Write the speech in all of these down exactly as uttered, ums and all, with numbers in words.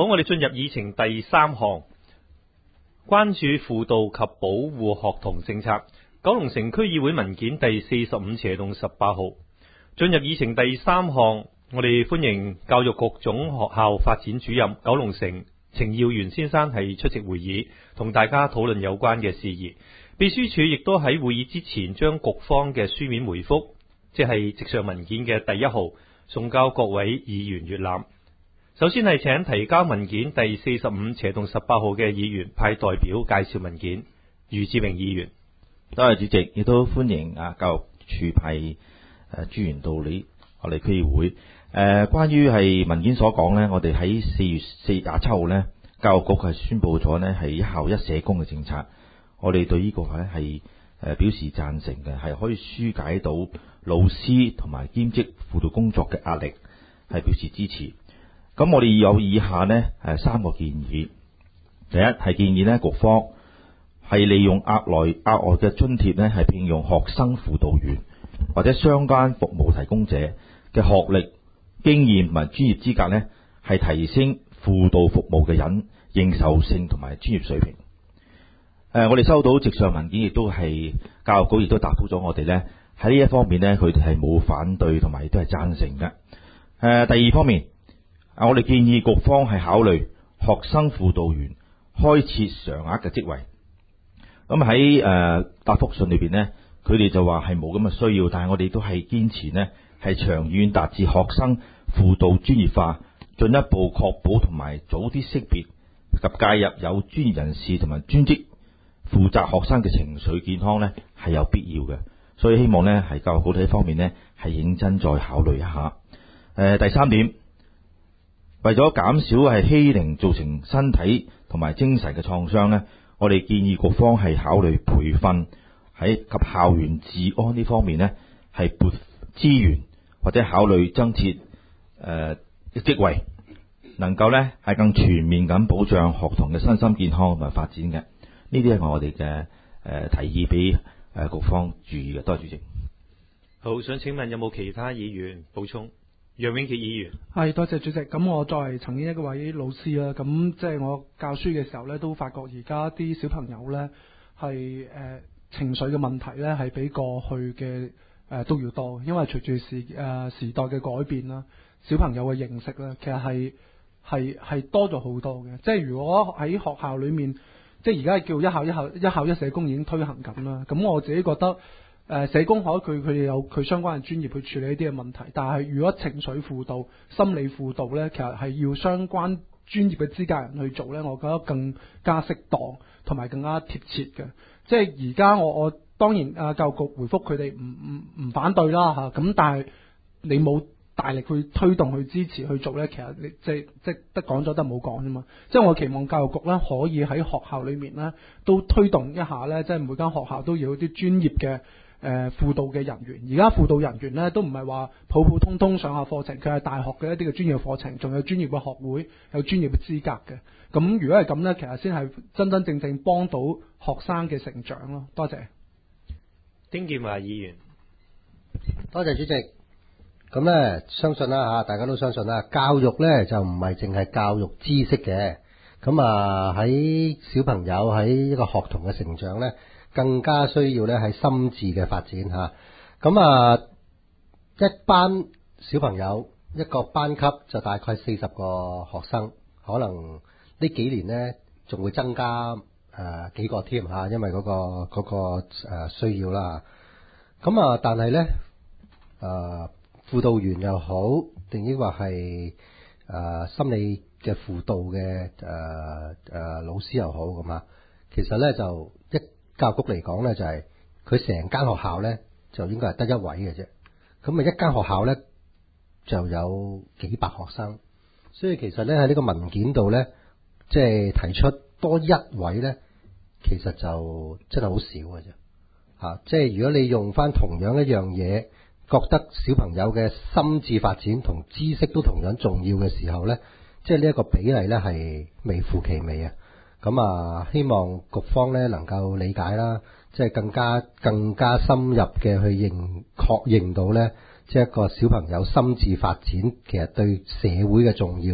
好，我哋進入議程第三項，關注輔導及保護學童政策。九龍城區議會文件第四十五斜棟十八號。進入議程第三項，我哋歡迎教育局總學校發展主任九龍城程耀元先生係出席會議，同大家討論有關嘅事宜。秘書處亦都喺會議之前將局方嘅書面回覆，即係直上文件嘅第一號，送交各位議員閱覽。首先係請提交文件第四十五斜棟十八號嘅議員派代表介紹文件。余志榮議員。 多謝主席，亦都歡迎啊教育處派誒專員到你我哋區議會。誒、呃，關於係文件所講呢，我哋喺四月四廿七號呢，教育局係宣布咗呢係一校一社工嘅政策。我哋對呢個咧係誒表示贊成嘅，係可以紓解到老師同埋兼職輔導工作嘅壓力，係表示支持。咁我哋有以下呢誒三個建議。第一係建議呢局方係利用額外額外嘅津貼呢，係聘用學生輔導員或者相關服務提供者嘅學歷、經驗同埋專業資格呢，係提升輔導服務嘅人認受性同埋專業水平。誒、呃，我哋收到直上文件，亦都係教育局亦都答覆咗我哋呢，喺呢一方面呢，佢哋係冇反對同埋亦都係贊成嘅。誒、呃，第二方面，啊，我哋建議局方係考慮學生輔導員開設常額嘅職位。咁喺誒答覆信裏邊呢，佢哋就話係冇咁嘅需要，但係我哋都係堅持呢係長遠達至學生輔導專業化，進一步確保同埋早啲識別及介入有專業人士同埋專職負責學生嘅情緒健康呢係有必要嘅。所以希望呢係教育局喺呢方面呢係認真再考慮一下。誒、呃、第三點，為咗減少係欺凌造成身體同埋精神嘅創傷呢，我哋建議局方係考慮培訓喺及校園治安呢方面呢係撥資源，或者考慮增設誒職位，能夠呢係更全面咁保障學童嘅身心健康同埋發展嘅。呢啲係我哋嘅誒提議俾誒局方注意嘅。多謝主席。 好，想請問有冇其他議員補充？楊永傑議員。 係，多謝主席。咁我作為曾經一個位老師啦，咁即係我教書嘅時候咧，都發覺而家啲小朋友咧係誒情緒嘅問題咧係比過去嘅誒、呃、都要多，因為隨住時誒、呃、時代嘅改變啦，小朋友嘅認識咧其實係係係多咗好多嘅。即係如果喺學校裏面，即係而家叫一校一校一校一社工已經推行緊啦。咁我自己覺得。誒社工可佢佢哋有佢相關嘅專業去處理呢啲嘅問題，但係如果情緒輔導、心理輔導呢，其實係要相關專業嘅資格人去做呢，我覺得更加適當同埋更加貼切嘅。即係而家我我當然啊教育局回覆佢哋唔唔唔反對啦嚇，咁但係你冇大力去推動去支持去做呢，其實你即係即係得講咗得冇講啫嘛。即係我期望教育局呢，可以喺學校裏面呢，都推動一下呢，即係每間學校都要有啲專業嘅。誒、呃、輔導嘅人員，而家輔導人員咧都唔係話普普通通上下課程，佢係大學嘅一啲嘅專業課程，仲有專業嘅學會，有專業嘅資格嘅。咁如果係咁呢，其實先係真真正正幫到學生嘅成長咯。多謝。 丁健華議員。 多謝主席。咁呢，相信啦嚇，大家都相信啦，教育呢就唔係淨係教育知識嘅。咁啊喺小朋友喺一個學童嘅成長呢，更加需要咧係心智嘅發展嚇，咁啊一班小朋友一個班級就大概四十個學生，可能呢幾年呢仲會增加誒、呃、幾個添嚇，因為嗰、嗰個嗰、嗰個誒需要啦。咁啊，但係咧誒輔導員又好，定抑或係誒心理嘅輔導嘅誒誒老師又好咁啊，其實咧就一。教育局嚟講呢，就係佢成間學校呢，就應該係得一位嘅啫。咁啊，一間學校呢，就有幾百學生，所以其實呢，喺呢個文件度呢，即係提出多一位呢，其實就真係好少嘅啫。嚇，即係如果你用翻同樣一樣嘢，覺得小朋友嘅心智發展同知識都同樣重要嘅時候呢，即係呢一個比例呢，係微乎其微啊。咁啊，希望局方咧能夠理解啦，即係更加更加深入嘅去認確認到咧，即係一個小朋友心智發展其實對社會嘅重要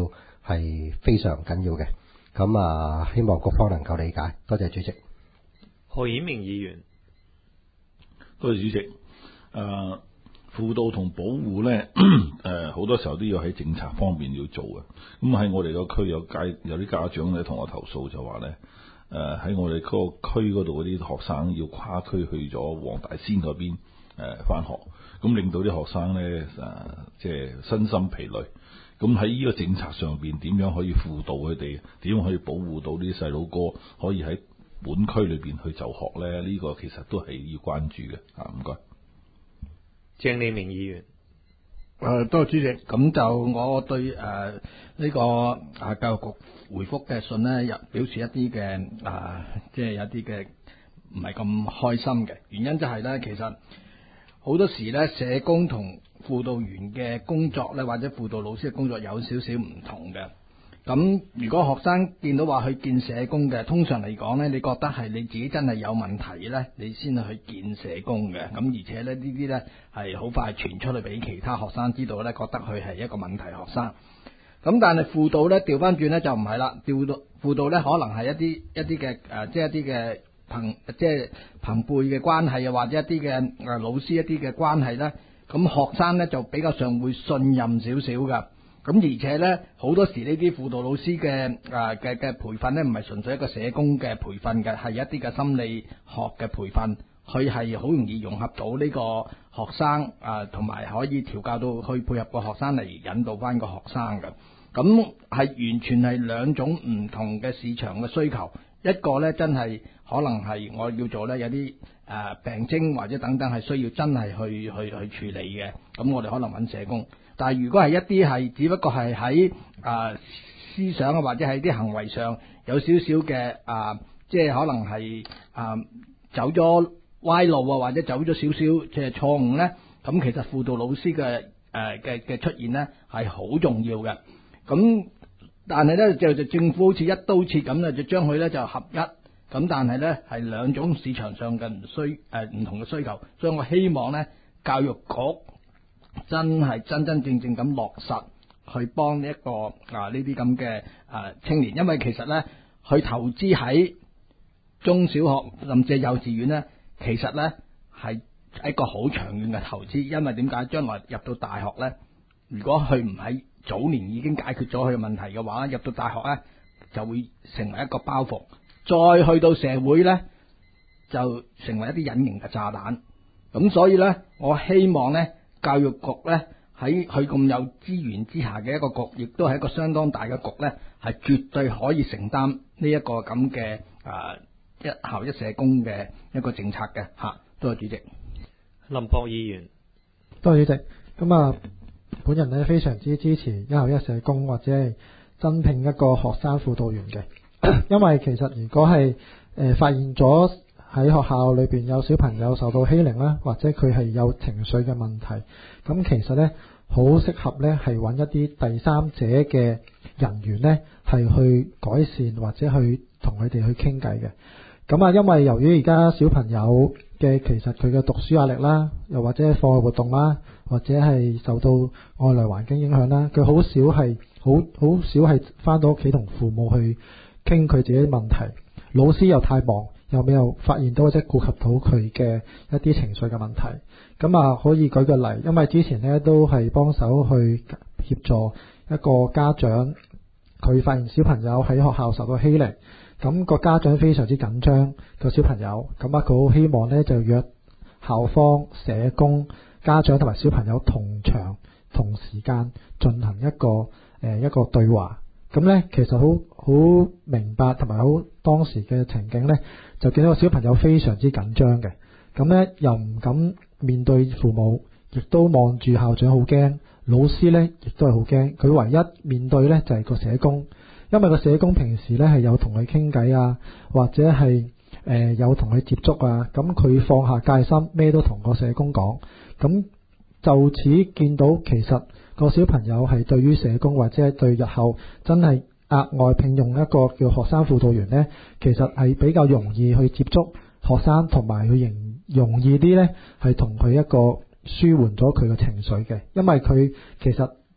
係非常緊要嘅。咁啊，希望各方能夠理解。多謝主席。 何顯明議員。 多謝主席。誒、呃，輔導同保護咧，誒好多時候都要喺政策方面要做嘅。咁喺我哋個區有家有啲家長咧同我投訴就話咧，誒、呃、喺我哋嗰個區嗰度嗰啲學生要跨區去咗黃大仙嗰邊誒返學，咁令到啲學生咧誒即係身心疲累。咁喺呢個政策上邊點樣可以輔導佢哋？點樣可以保護到啲細佬哥可以喺本區裏邊去就學咧？呢、這個其實都係要關注嘅。啊，唔該。 鄭利明議員。 誒、呃，多謝主席。咁就我對誒呢、呃這個啊教育局回覆嘅信呢，又表示一啲嘅啊，即係有啲嘅唔係咁開心嘅原因就係咧，其實好多時咧社工同輔導員嘅工作咧，或者輔導老師嘅工作有少少唔同嘅。咁如果學生見到話去見社工嘅，通常嚟講咧，你覺得係你自己真係有問題咧，你先去見社工嘅。咁而且咧呢啲咧係好快傳出去俾其他學生知道咧，覺得佢係一個問題學生。咁但係輔導咧調翻轉咧就唔係啦，調到輔導咧可能係一啲一啲嘅誒，即係一啲嘅朋即係朋輩嘅關係啊，或者一啲嘅誒老師一啲嘅關係咧。咁學生咧就比較上會信任少少噶，咁而且咧好多時呢啲輔導老師嘅誒嘅嘅培訓咧，唔係純粹一個社工嘅培訓嘅，係一啲嘅心理學嘅培訓，佢係好容易融合到呢個學生啊，同埋可以調教到去配合個學生嚟引導翻個學生嘅。咁係完全係兩種唔同嘅市場嘅需求，一個咧真係可能係我要做咧有啲。誒、呃、病徵或者等等係需要真係去去去處理嘅，咁我哋可能揾社工。但係如果係一啲係只不過係喺誒思想啊或者喺啲行為上有少少嘅啊，即係可能係啊、呃、走咗歪路啊，或者走咗少少即係錯誤咧，咁其實輔導老師嘅誒嘅嘅出現咧係好重要嘅。咁但係咧就就政府好似一刀切咁咧，就將佢咧就合一。咁但係咧係兩種市場上嘅唔需誒唔同嘅需求，所以我希望咧教育局真係真真正正咁落實去幫一個啊呢啲咁嘅啊青年，因為其實咧去投資喺中小學甚至係幼稚園咧，其實咧係一個好長遠嘅投資，因為點解將來入到大學咧，如果佢唔喺早年已經解決咗佢嘅問題嘅話，入到大學咧就會成為一個包袱。再去到社會呢，就成為一啲隱形嘅炸彈。咁所以呢，我希望呢教育局呢喺佢咁有資源之下嘅一個局，亦都係一個相當大嘅局呢，係絕對可以承擔呢一個咁嘅啊一校一社工嘅一個政策嘅嚇。多謝主席。 林博議員。 多謝主席。咁啊，本人呢非常之支持一校一社工或者係增聘一個學生輔導員嘅。因為其實如果係誒、呃、發現咗喺學校裏邊有小朋友受到欺凌啦，或者佢係有情緒嘅問題，咁其實呢，好適合呢係揾一啲第三者嘅人員呢係去改善或者去同佢哋去傾偈嘅。咁啊，因為由於而家小朋友嘅其實佢嘅讀書壓力啦，又或者課外活動啦，或者係受到外來環境影響啦，佢好少係好好少係返到屋企同父母去傾佢自己問題，老師又太忙，又未有發現到或者顧及到佢嘅一啲情緒嘅問題。咁啊，可以舉個例，因為之前呢都係幫手去協助一個家長，佢發現小朋友喺學校受到欺凌，咁個家長非常之緊張個小朋友，咁啊佢好希望呢就約校方、社工、家長同埋小朋友同場同時間進行一個誒、呃、一個對話。咁咧，其實好好明白同埋好當時嘅情景咧，就見到個小朋友非常之緊張嘅，咁咧又唔敢面對父母，亦都望住校長好驚，老師咧亦都係好驚。佢唯一面對咧就係個社工，因為個社工平時咧係有同佢傾偈啊，或者係誒、呃、有同佢接觸啊，咁佢放下戒心，咩都同個社工講。咁就此見到其實個小朋友係對於社工或者係對日後真係額外聘用一個叫學生輔導員呢，其實係比較容易去接觸學生，同埋佢容容易啲呢係同佢一個舒緩咗佢嘅情緒嘅，因為佢其實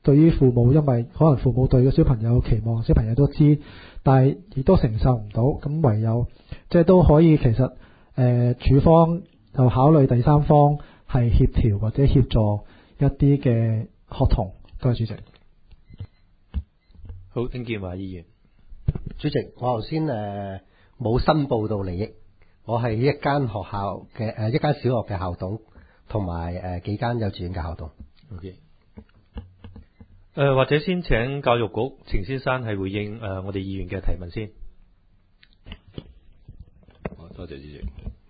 對於父母，因為可能父母對個小朋友期望，小朋友都知，但係亦都承受唔到，咁唯有即係都可以其實誒、呃、處方就考慮第三方係協調或者協助一啲嘅學童。多謝主席。 好，丁建華議員。 主席，我頭先誒冇申報到利益，我係一間學校嘅誒、呃、一間小學嘅校董，同埋誒幾間幼稚園嘅校董。 OK。誒，或者先請教育局程先生係回應誒、呃、我哋議員嘅提問先。 好，多謝主席。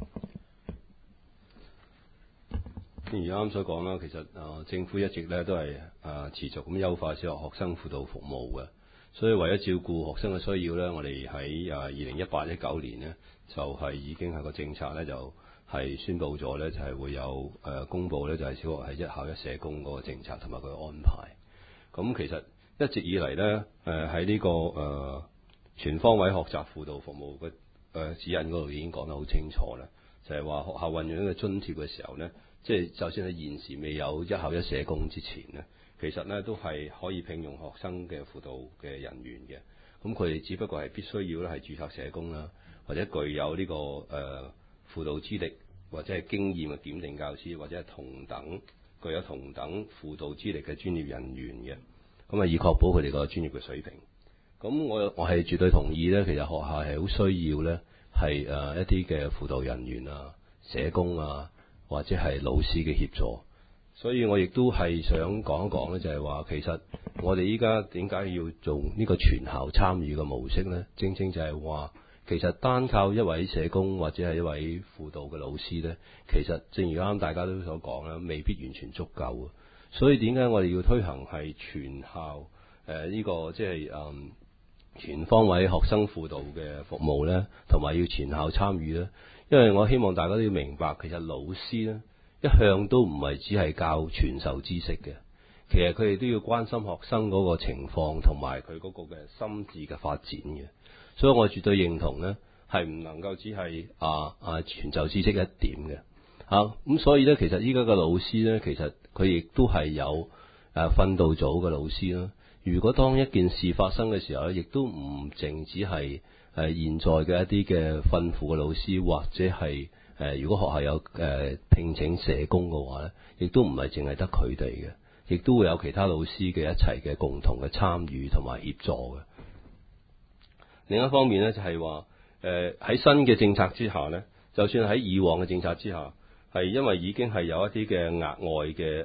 正如啱啱所講啦，其實誒、呃、政府一直咧都係誒、呃、持續咁優化小學學生輔導服務嘅。所以為咗照顧學生嘅需要咧，我哋喺誒二零一八一九年呢，就係、是、已經係個政策咧，就係、是、宣布咗咧，就係、是、會有誒、呃、公佈咧，就係、是、小學係一校一社工嗰個政策同埋佢嘅安排。咁其實一直以嚟咧，誒喺呢個誒、呃、全方位學習輔導服務嘅誒、呃、指引嗰度已經講得好清楚啦，就係、是、話學校運用呢個津貼嘅時候咧，即係就算喺現時未有一校一社工之前咧。其實咧都係可以聘用學生嘅輔導嘅人員嘅，咁佢哋只不過係必須要咧係註冊社工啦，或者具有呢、這個誒、呃、輔導資歷或者係經驗嘅檢定教師，或者係同等具有同等輔導資歷嘅專業人員嘅，咁啊以確保佢哋個專業嘅水平。咁我我係絕對同意咧，其實學校係好需要咧係誒一啲嘅輔導人員啊、社工啊或者係老師嘅協助。所以我亦都係想講一講咧，就係話其實我哋依家點解要做呢個全校參與嘅模式咧？正正就係話，其實單靠一位社工或者係一位輔導嘅老師咧，其實正如啱啱大家都所講啦，未必完全足夠。所以點解我哋要推行係全校誒呢、呃這個即係誒全方位學生輔導嘅服務咧，同埋要全校參與咧？因為我希望大家都要明白，其實老師咧，一向都唔係只係教傳授知識嘅，其實佢哋都要關心學生嗰個情況同埋佢嗰個嘅心智嘅發展嘅。所以我絕對認同呢係唔能夠只係啊啊傳授知識一點嘅嚇。咁、啊、所以呢，其實依家嘅老師呢，其實佢亦都係有誒、啊、訓導組嘅老師啦。如果當一件事發生嘅時候咧，亦都唔淨只係誒、啊、現在嘅一啲嘅訓輔嘅老師，或者係。誒，如果學校有誒、呃、聘請社工嘅話咧，亦都唔係淨係得佢哋嘅，亦都會有其他老師嘅一齊嘅共同嘅參與同埋協助嘅。另一方面咧，就係話誒喺新嘅政策之下咧，就算喺以往嘅政策之下，係因為已經係有一啲嘅額外嘅誒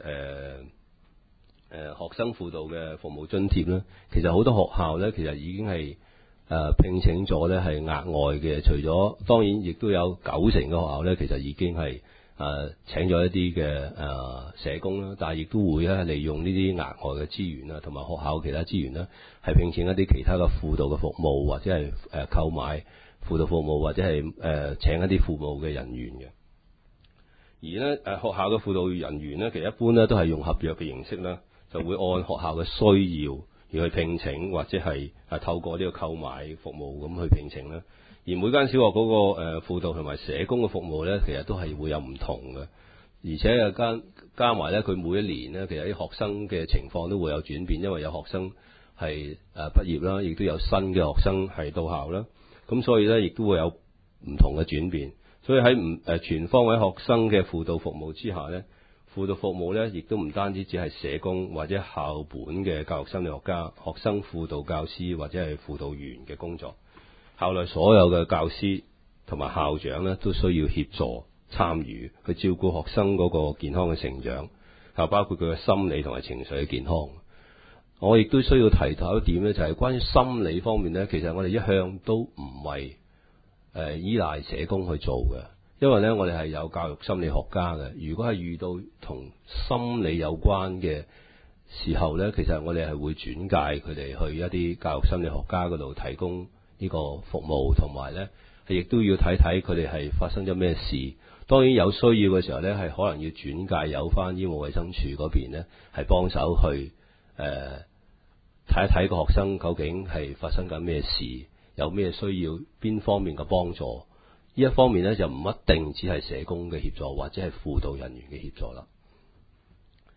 誒學生輔導嘅服務津貼咧，其實好多學校咧，其實已經係。誒、呃、聘請咗咧係額外嘅，除咗當然亦都有九成嘅學校咧，其實已經係誒、呃、請咗一啲嘅誒社工啦，但係亦都會咧利用呢啲額外嘅資源啦，同埋學校其他資源啦，係聘請一啲其他嘅輔導嘅服務，或者係誒、呃、購買輔導服務，或者係誒、呃、請一啲輔導嘅人員嘅。而咧誒、呃、學校嘅輔導人員咧，其實一般咧都係用合約嘅形式啦，就會按學校嘅需要。要去聘請或者係啊透過呢個購買服務咁去聘請啦。而每間小學嗰個誒輔導同埋社工嘅服務咧，其實都係會有唔同嘅。而且啊加加埋咧，佢每一年咧，其實啲學生嘅情況都會有轉變，因為有學生係誒畢業啦，亦都有新嘅學生係到校啦。咁所以咧，亦都會有唔同嘅轉變。所以喺唔誒全方位學生嘅輔導服務之下咧。輔導服務咧，亦都唔單止只係社工或者校本嘅教育心理學家、學生輔導教師或者係輔導員嘅工作。校內所有嘅教師同埋校長咧，都需要協助參與去照顧學生嗰個健康嘅成長，又包括佢嘅心理同埋情緒嘅健康。我亦都需要提到一點咧，就係關於心理方面咧，其實我哋一向都唔係誒依賴社工去做嘅。因為咧，我哋係有教育心理學家嘅。如果係遇到同心理有關嘅時候咧，其實我哋係會轉介佢哋去一啲教育心理學家嗰度提供呢個服務，同埋咧係亦都要睇睇佢哋係發生咗咩事。當然有需要嘅時候咧，係可能要轉介有返醫務衛生署嗰邊咧，係幫手去誒睇一睇個學生究竟係發生緊咩事，有咩需要，邊方面嘅幫助。呢一方面咧，就唔一定只係社工嘅協助，或者係輔導人員嘅協助啦。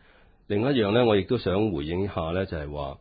另一樣呢，我亦都想回應一下呢，就係話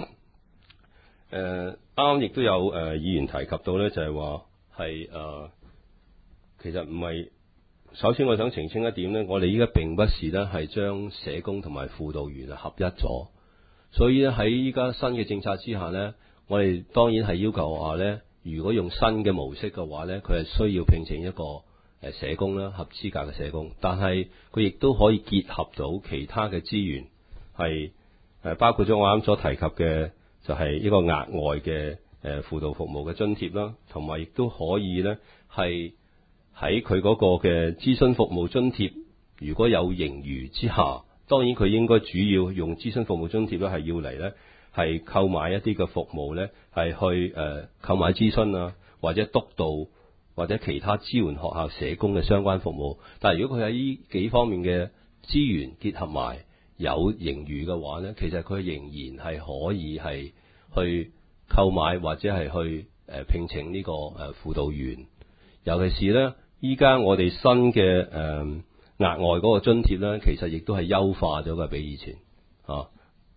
誒啱亦都有誒、呃、議員提及到呢，就係話係誒其實唔係。首先我想澄清一點呢，我哋依家並不是呢係將社工同埋輔導員合一咗，所以咧喺依家新嘅政策之下呢，我哋當然係要求話呢，如果用新嘅模式嘅話呢，佢係需要聘請一個誒社工啦，合資格嘅社工，但係佢亦都可以結合到其他嘅資源，係誒包括咗我啱所提及嘅，就係一個額外嘅誒輔導服務嘅津貼啦，同埋亦都可以呢係。喺佢嗰個嘅諮詢服務津貼，如果有盈餘之下，當然佢應該主要用諮詢服務津貼咧，係要嚟咧係購買一啲嘅服務咧，係去誒、呃、購買諮詢啊，或者督導或者其他支援學校社工嘅相關服務。但係如果佢喺呢幾方面嘅資源結合埋有盈餘嘅話咧，其實佢仍然係可以係去購買或者係去誒聘請呢個誒輔導員，尤其是咧。依家我哋新嘅誒額外嗰個津貼咧，其實亦都係優化咗嘅，比以前啊。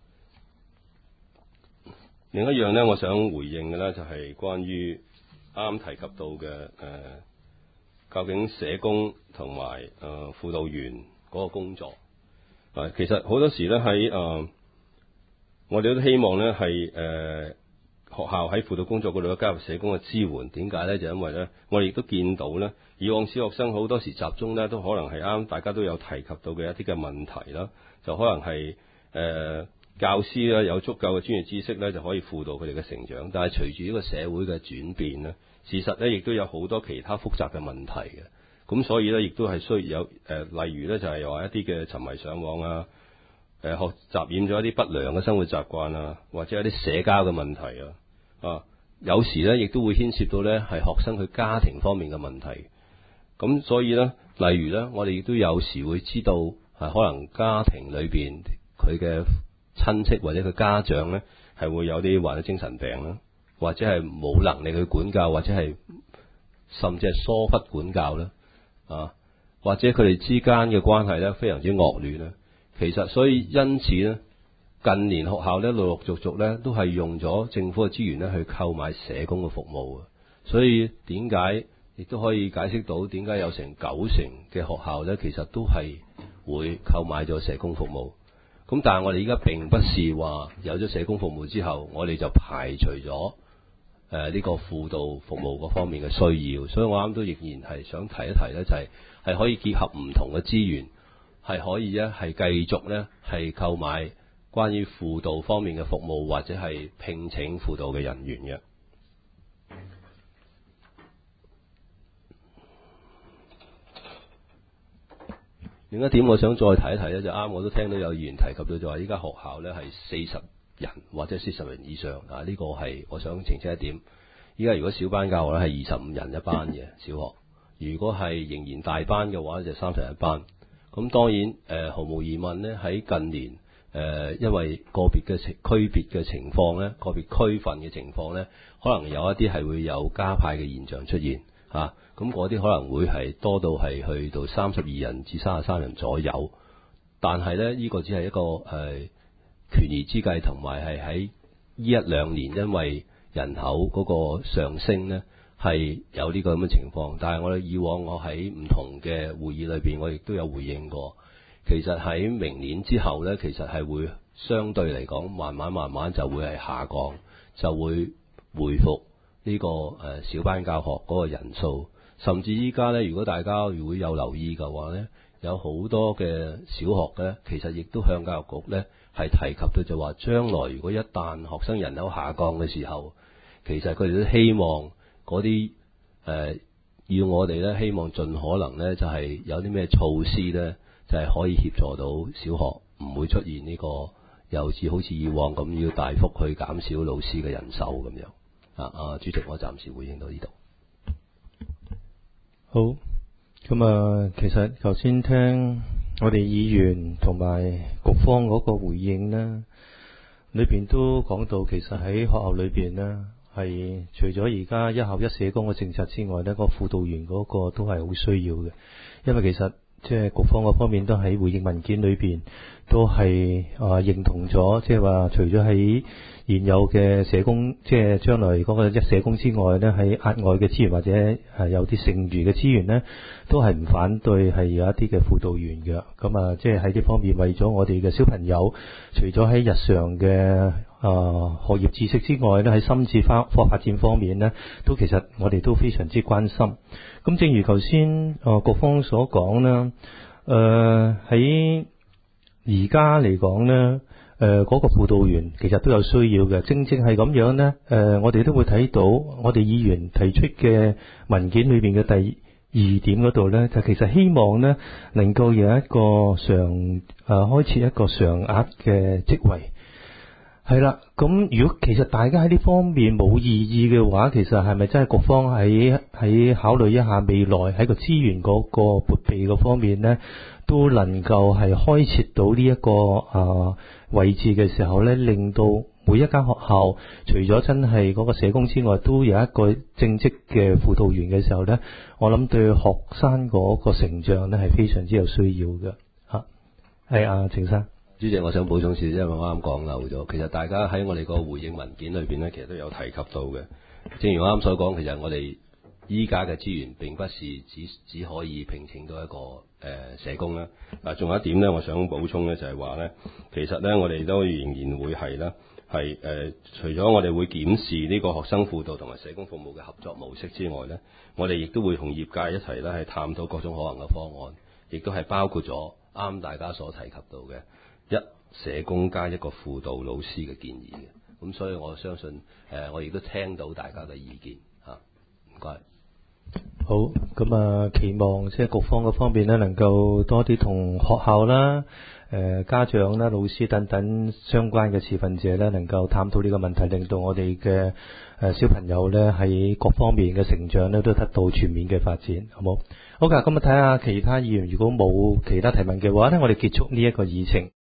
另一樣咧，我想回應嘅咧，就係關於啱啱提及到嘅誒、呃，究竟社工同埋誒輔導員嗰個工作啊，其實好多時咧喺誒，我哋都希望咧係誒。學校喺輔導工作嗰度加入社工嘅支援，點解呢？就因為呢，我哋亦都見到呢，以往小學生好多時集中呢，都可能係啱大家都有提及到嘅一啲嘅問題啦，就可能係誒、呃、教師咧有足夠嘅專業知識呢，就可以輔導佢哋嘅成長。但係隨住呢個社會嘅轉變呢，事實呢亦都有好多其他複雜嘅問題嘅。咁所以呢，亦都係需要有誒、呃，例如呢，就係話一啲嘅沉迷上網啊，誒、呃、學習染咗一啲不良嘅生活習慣啊，或者一啲社交嘅問題啊。啊，有時咧，亦都會牽涉到咧，係學生佢家庭方面嘅問題。咁所以咧，例如咧，我哋亦都有時會知道，係可能家庭裏邊佢嘅親戚或者佢家長咧，係會有啲患咗精神病啦，或者係冇能力去管教，或者係甚至係疏忽管教啦。啊，或者佢哋之間嘅關係咧，非常之惡劣啦。其實所以因此咧。近年學校咧陸陸續續咧都係用咗政府嘅資源咧去購買社工嘅服務，所以點解亦都可以解釋到點解有成九成嘅學校咧其實都係會購買咗社工服務。咁但係我哋而家並不是話有咗社工服務之後，我哋就排除咗誒呢個輔導服務嗰方面嘅需要。所以我啱都仍然係想提一提咧，就係係可以結合唔同嘅資源，係可以咧係繼續咧係購買。關於輔導方面嘅服務，或者係聘請輔導嘅人員嘅。另一點我想再提一提咧，就啱我都聽到有議員提及到，就話依家學校咧係四十人或者四十人以上啊，呢個係我想澄清一點。依家如果小班教學咧係二十五人一班嘅小學，如果係仍然大班嘅話就三十人一班。咁當然誒、呃，毫無疑問咧喺近年。誒、呃，因為個別嘅情區別嘅情況咧，個別區份嘅情況咧，可能有一啲係會有加派嘅現象出現嚇，咁嗰啲可能會係多到係去到三十二人至三十三人左右，但係咧呢、呢個只係一個誒、呃、權宜之計，同埋係喺呢一兩年因為人口嗰個上升咧，係有呢個咁嘅情況。但係我哋以往我喺唔同嘅會議裏邊，我亦都有回應過。其實喺明年之後呢，其實係會相對嚟講，慢慢慢慢就會係下降，就會回復呢個誒小班教學嗰個人數。甚至依家呢，如果大家如果有留意嘅話呢，有好多嘅小學呢，其實亦都向教育局呢係提及到，就話將來如果一旦學生人口下降嘅時候，其實佢哋都希望嗰啲誒要我哋呢，希望盡可能呢，就係有啲咩措施呢。就係可以協助到小學唔會出現呢個又似好似以往咁要大幅去減少老師嘅人手咁樣啊！啊，主席，我暫時回應到呢度。 好，咁啊，其實頭先聽我哋議員同埋局方嗰個回應呢，裏邊都講到其實喺學校裏邊呢，係除咗而家一校一社工嘅政策之外呢，個輔導員嗰個都係好需要嘅，因為其實即係局方嗰方面都喺回應文件裏邊都係啊認同咗，即係話除咗喺現有嘅社工，即係將來嗰個一社工之外呢，喺額外嘅資源或者係有啲剩餘嘅資源呢，都係唔反對係有一啲嘅輔導員嘅。咁啊，即係喺呢方面為咗我哋嘅小朋友，除咗喺日常嘅啊學業知識之外呢，喺心智發科發展方面呢，都其實我哋都非常之關心。咁正如頭先啊局方所講啦，誒喺而家嚟講呢。誒嗰、呃那個輔導員其實都有需要嘅，正正係咁樣呢。誒、呃，我哋都會睇到我哋議員提出嘅文件裏邊嘅第二點嗰度呢，就其實希望呢能夠有一個常誒、呃、開設一個常額嘅職位。係啦，咁如果其實大家喺呢方面冇異議嘅話，其實係咪真係局方喺喺考慮一下未來喺個資源嗰個撥備嗰方面呢，都能夠係開設到呢、這、一個啊、呃、位置嘅時候呢，令到每一間學校除咗真係嗰個社工之外，都有一個正職嘅輔導員嘅時候呢，我諗對學生嗰個成長呢係非常之有需要嘅嚇。係啊，程生。 主席，我想補充少少，因為我啱啱講漏咗。其實大家喺我哋個回應文件裏邊呢，其實都有提及到嘅。正如我啱所講，其實我哋依家嘅資源並不是只只可以聘請到一個誒、呃、社工啦。啊，仲有一點呢，我想補充呢，就係話呢，其實呢，我哋都仍然會係啦，係誒、呃、除咗我哋會檢視呢個學生輔導同埋社工服務嘅合作模式之外呢，我哋亦都會同業界一齊咧係探討各種可能嘅方案，亦都係包括咗啱大家所提及到嘅。一社工加一個輔導老師嘅建議嘅，咁所以我相信誒、呃，我亦都聽到大家嘅意見嚇，唔該。 好，咁啊，期望即係局方嗰方面咧，能夠多啲同學校啦、誒、呃、家長啦、老師等等相關嘅持份者咧，能夠探討呢個問題，令到我哋嘅誒小朋友咧喺各方面嘅成長咧都得到全面嘅發展，好冇？好㗎，咁啊睇下其他議員如果冇其他提問嘅話咧，我哋結束呢一個議程。